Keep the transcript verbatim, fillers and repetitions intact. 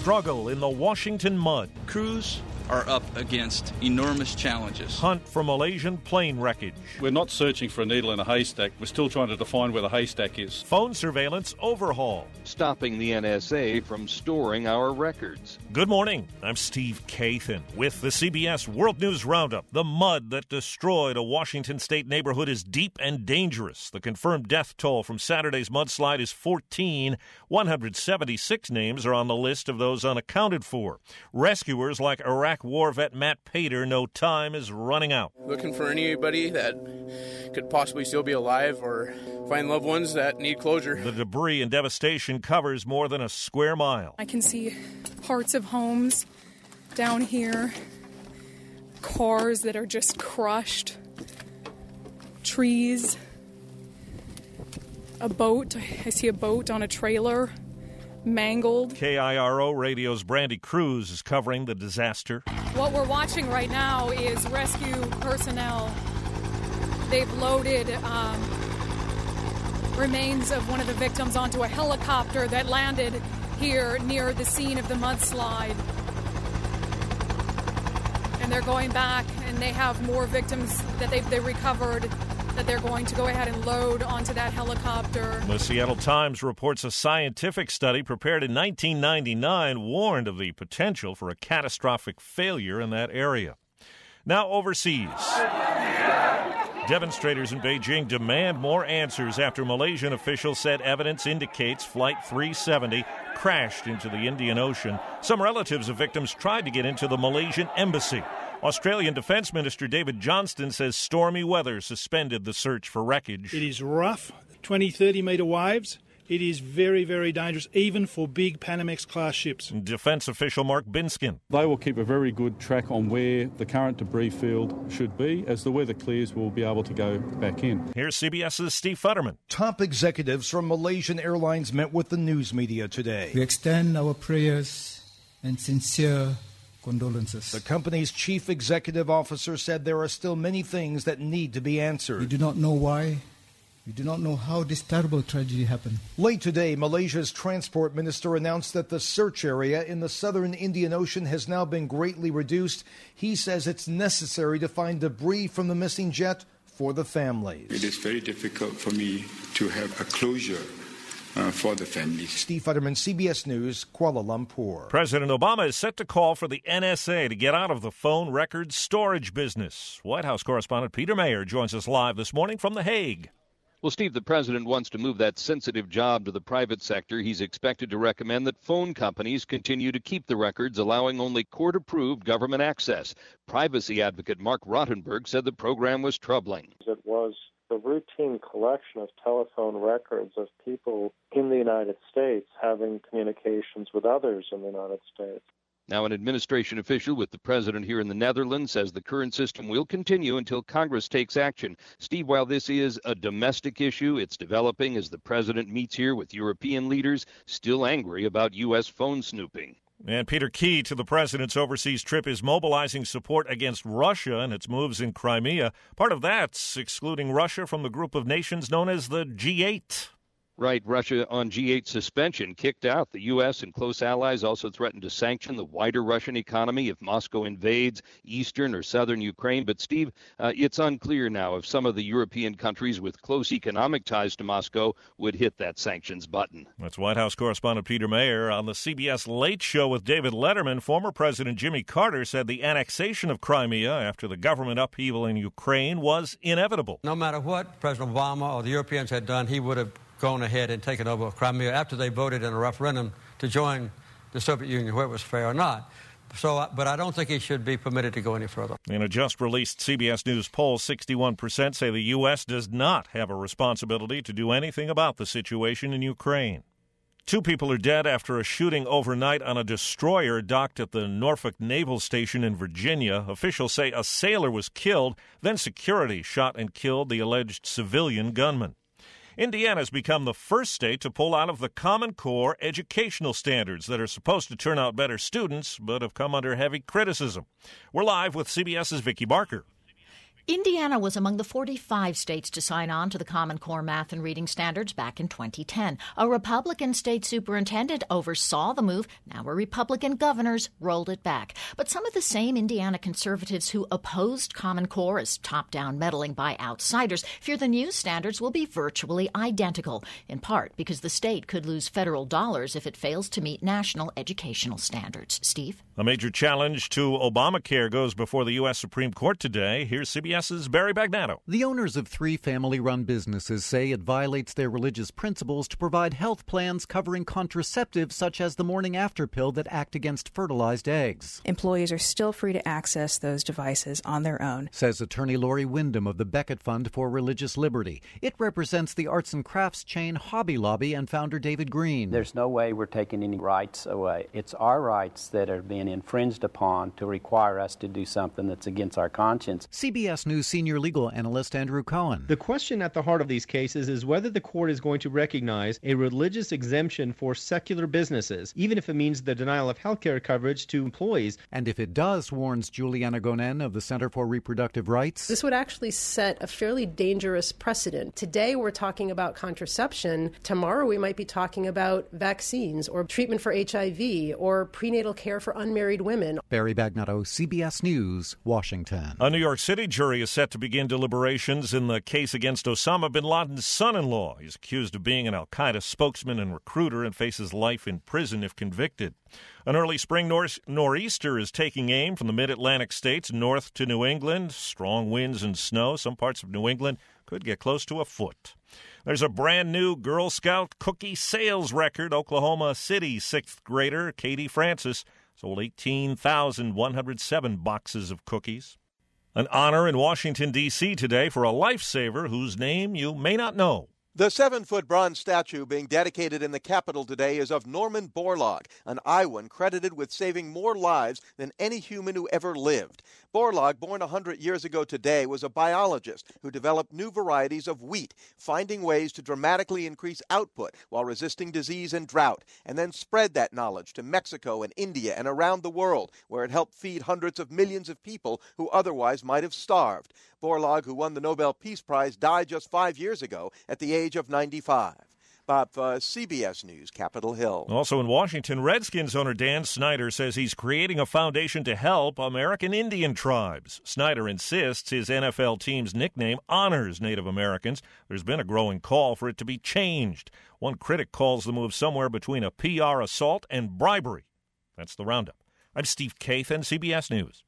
struggle in the Washington mud. Crews are up against enormous challenges. Hunt for Malaysian plane wreckage. We're not searching for a needle in a haystack. We're still trying to define where the haystack is. Phone surveillance overhaul. Stopping the N S A from storing our records. Good morning. I'm Steve Kathan with the C B S World News Roundup. The mud that destroyed a Washington state neighborhood is deep and dangerous. The confirmed death toll from Saturday's mudslide is fourteen. one hundred seventy-six names are on the list of those unaccounted for. Rescuers like Iraq War vet Matt Pater know time is running out. Looking for anybody that could possibly still be alive or find loved ones that need closure. The debris and devastation covers more than a square mile. I can see parts of homes down here, cars that are just crushed, trees, a boat. I see a boat on a trailer. Mangled. K I R O Radio's Brandy Cruz is covering the disaster. What we're watching right now is rescue personnel. They've loaded um, remains of one of the victims onto a helicopter that landed here near the scene of the mudslide. And they're going back, and they have more victims that they've they recovered that they're going to go ahead and load onto that helicopter. The Seattle Times reports a scientific study prepared in nineteen ninety-nine warned of the potential for a catastrophic failure in that area. Now overseas. Demonstrators in Beijing demand more answers after Malaysian officials said evidence indicates Flight three seventy crashed into the Indian Ocean. Some relatives of victims tried to get into the Malaysian embassy. Australian Defence Minister David Johnston says stormy weather suspended the search for wreckage. It is rough, twenty, thirty metre waves. It is very, very dangerous, even for big Panamax-class ships. Defence official Mark Binskin. They will keep a very good track on where the current debris field should be. As the weather clears, we'll be able to go back in. Here's CBS's Steve Futterman. Top executives from Malaysian Airlines met with the news media today. We extend our prayers and sincere condolences. The company's chief executive officer said there are still many things that need to be answered. We do not know why. We do not know how this terrible tragedy happened. Late today, Malaysia's transport minister announced that the search area in the southern Indian Ocean has now been greatly reduced. He says it's necessary to find debris from the missing jet for the families. It is very difficult for me to have a closure Uh, for the families. Steve Futterman, C B S News, Kuala Lumpur. President Obama is set to call for the N S A to get out of the phone records storage business. White House correspondent Peter Mayer joins us live this morning from The Hague. Well, Steve, the president wants to move that sensitive job to the private sector. He's expected to recommend that phone companies continue to keep the records, allowing only court-approved government access. Privacy advocate Mark Rottenberg said the program was troubling. It was the routine collection of telephone records of people in the United States having communications with others in the United States. Now, an administration official with the president here in the Netherlands says the current system will continue until Congress takes action. Steve, while this is a domestic issue, it's developing as the president meets here with European leaders still angry about U S phone snooping. And Peter, key to the president's overseas trip is mobilizing support against Russia and its moves in Crimea. Part of that's excluding Russia from the group of nations known as the G eight. Right. Russia on G eight suspension kicked out. The U S and close allies also threatened to sanction the wider Russian economy if Moscow invades eastern or southern Ukraine. But, Steve, uh, it's unclear now if some of the European countries with close economic ties to Moscow would hit that sanctions button. That's White House correspondent Peter Mayer. On the C B S Late Show with David Letterman, former President Jimmy Carter said the annexation of Crimea after the government upheaval in Ukraine was inevitable. No matter what President Obama or the Europeans had done, he would have gone ahead and taken over Crimea after they voted in a referendum to join the Soviet Union, whether it was fair or not. So, but I don't think he should be permitted to go any further. In a just-released C B S News poll, sixty-one percent say the U S does not have a responsibility to do anything about the situation in Ukraine. Two people are dead after a shooting overnight on a destroyer docked at the Norfolk Naval Station in Virginia. Officials say a sailor was killed, then security shot and killed the alleged civilian gunman. Indiana has become the first state to pull out of the Common Core educational standards that are supposed to turn out better students, but have come under heavy criticism. We're live with CBS's Vicki Barker. Indiana was among the forty-five states to sign on to the Common Core math and reading standards back in twenty ten. A Republican state superintendent oversaw the move. Now a Republican governor's rolled it back. But some of the same Indiana conservatives who opposed Common Core as top-down meddling by outsiders fear the new standards will be virtually identical, in part because the state could lose federal dollars if it fails to meet national educational standards. Steve? A major challenge to Obamacare goes before the U S Supreme Court today. Here's CBS's Barry Bagnatto. The owners of three family-run businesses say it violates their religious principles to provide health plans covering contraceptives such as the morning-after pill that act against fertilized eggs. Employees are still free to access those devices on their own, says attorney Lori Wyndham of the Beckett Fund for Religious Liberty. It represents the arts and crafts chain Hobby Lobby and founder David Green. There's no way we're taking any rights away. It's our rights that are being infringed upon to require us to do something that's against our conscience. C B S News senior legal analyst Andrew Cohen. The question at the heart of these cases is whether the court is going to recognize a religious exemption for secular businesses, even if it means the denial of health care coverage to employees. And if it does, warns Juliana Gonen of the Center for Reproductive Rights, this would actually set a fairly dangerous precedent. Today we're talking about contraception. Tomorrow we might be talking about vaccines or treatment for H I V or prenatal care for unmarried women. Barry Bagnatto, C B S News, Washington. A New York City jury is set to begin deliberations in the case against Osama bin Laden's son-in-law. He's accused of being an al-Qaeda spokesman and recruiter and faces life in prison if convicted. An early spring nor- nor'easter is taking aim from the mid-Atlantic states north to New England. Strong winds and snow. Some parts of New England could get close to a foot. There's a brand new Girl Scout cookie sales record. Oklahoma City sixth grader Katie Francis sold eighteen thousand one hundred seven boxes of cookies. An honor in Washington, D C today for a lifesaver whose name you may not know. The seven-foot bronze statue being dedicated in the Capitol today is of Norman Borlaug, an Iowan credited with saving more lives than any human who ever lived. Borlaug, born one hundred years ago today, was a biologist who developed new varieties of wheat, finding ways to dramatically increase output while resisting disease and drought, and then spread that knowledge to Mexico and India and around the world, where it helped feed hundreds of millions of people who otherwise might have starved. Borlaug, who won the Nobel Peace Prize, died just five years ago at the age of ninety-five. Bob, uh, C B S News, Capitol Hill. Also in Washington, Redskins owner Dan Snyder says he's creating a foundation to help American Indian tribes. Snyder insists his N F L team's nickname honors Native Americans. There's been a growing call for it to be changed. One critic calls the move somewhere between a P R assault and bribery. That's the Roundup. I'm Steve Kathan, C B S News.